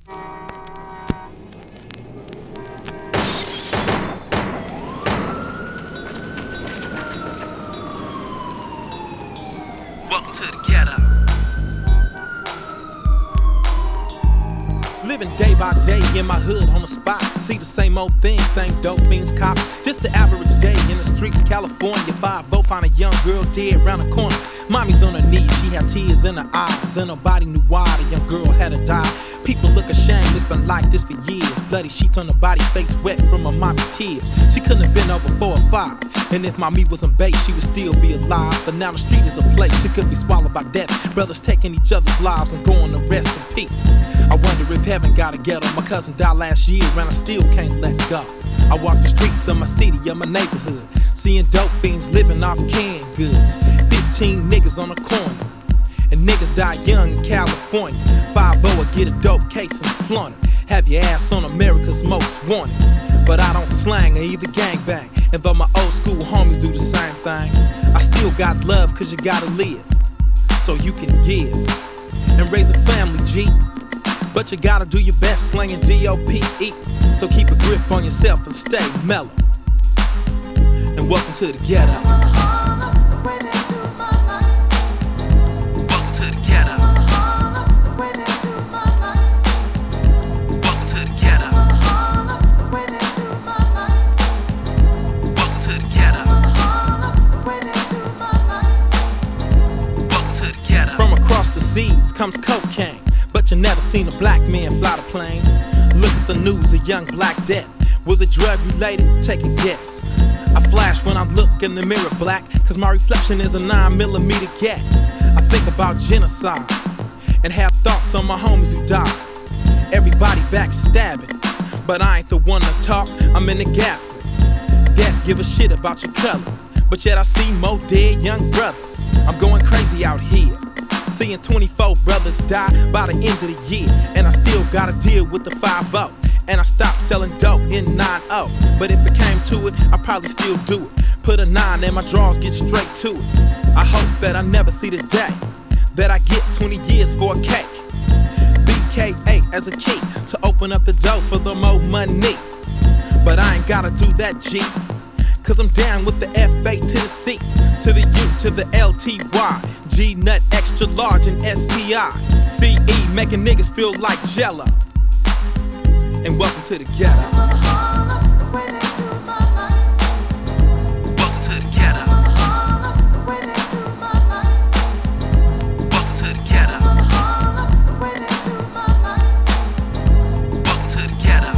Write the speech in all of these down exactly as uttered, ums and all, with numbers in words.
Welcome to the ghetto. Living day by day in my hood on the spot. See the same old thing, same dope fiends, cops. Just the average day in the streets, California. five oh, find a young girl dead round the corner. Mommy's on her knees, she had tears in her eyes, and nobody knew why the young girl had to die. People look ashamed, it's been like this for years. Bloody sheets on her body, face wet from her mommy's tears. She couldn't have been over four or five, and if mommy wasn't baked, she would still be alive. But now the street is a place, she could be swallowed by death. Brothers taking each other's lives and going to rest in peace. I wonder if heaven got a ghetto. My cousin died last year and I still can't let go. I walk the streets of my city, of my neighborhood, seeing dope fiends living off canned goods. Fifteen niggas on the corner, and niggas die young in California. five oh will get a dope case and flaunt it. Have your ass on America's Most Wanted. But I don't slang or either gangbang, and though my old school homies do the same thing, I still got love cause you gotta live, so you can give and raise a family, G. But you gotta do your best slinging D O P E. So keep a grip on yourself and stay mellow. And welcome to the ghetto. Welcome to the ghetto. Welcome to the ghetto. Welcome to the ghetto. Welcome to the ghetto. From across the seas comes cocaine, but you never seen a black man fly the plane. Look at the news, a young black death. Was it drug related? Take a guess. I flash when I look in the mirror black, cause my reflection is a nine millimeter gat. I think about genocide and have thoughts on my homies who died. Everybody backstabbing, but I ain't the one to talk, I'm in the gap. Death give a shit about your color, but yet I see more dead young brothers. I'm going crazy out here, seeing twenty-four brothers die by the end of the year, and I still gotta deal with the five oh. And I stopped selling dope in nine oh. But if it came to it, I'd probably still do it. Put a nine and my drawers get straight to it. I hope that I never see the day that I get twenty years for a cake. B K A as a key to open up the door for the more money. But I ain't gotta do that, G, cause I'm down with the F A to the C, to the U, to the L T Y, G nut extra large and S P I, C E making niggas feel like Jello. And welcome to the ghetto. Welcome to the ghetto. Welcome to the ghetto. Welcome to the ghetto.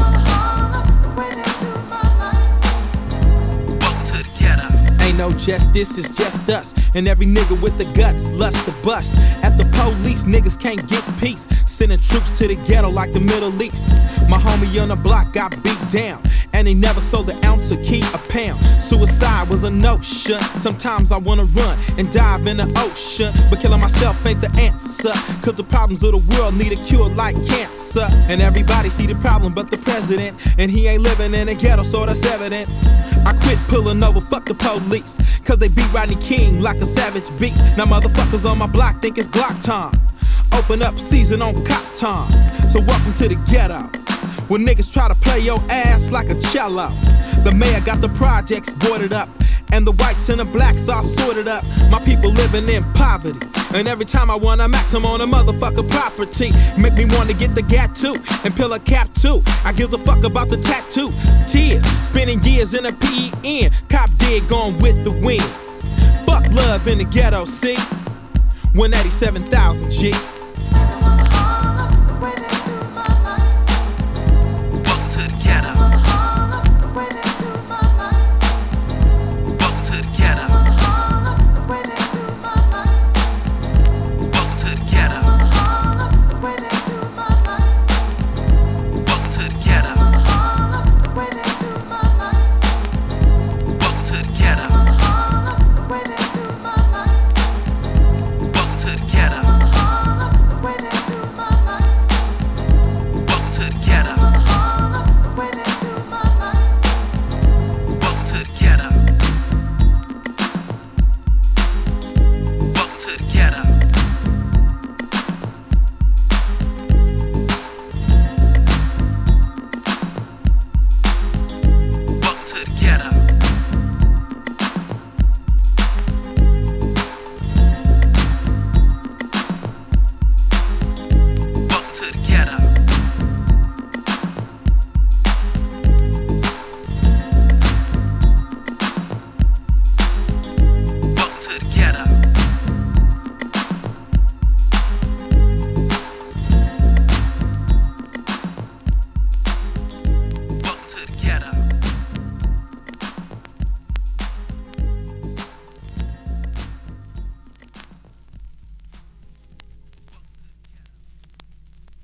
Welcome to the ghetto. Ain't no justice, it's just us. And every nigga with the guts, lust to bust. At the police, niggas can't get peace. Sending troops to the ghetto like the Middle East. My homie on the block got beat down, and he never sold an ounce or key a pound. Suicide was a notion. Sometimes I wanna run and dive in the ocean, but killing myself ain't the answer, cause the problems of the world need a cure like cancer. And everybody see the problem but the president, and he ain't living in a ghetto, so that's evident. I quit pulling over, fuck the police, cause they beat Rodney King like a savage beast. Now motherfuckers on my block think it's Glock time. Open up season on cop time. So welcome to the ghetto, where niggas try to play your ass like a cello. The mayor got the projects boarded up, and the whites and the blacks all sorted up. My people living in poverty, and every time I wanna max, I'm on a motherfucker property. Make me wanna get the gat too, and pill a cap too. I gives a fuck about the tattoo. Tears, spending years in a P E N. Cop dead, gone with the wind. Fuck love in the ghetto, see? one eighty-seven thousand, G.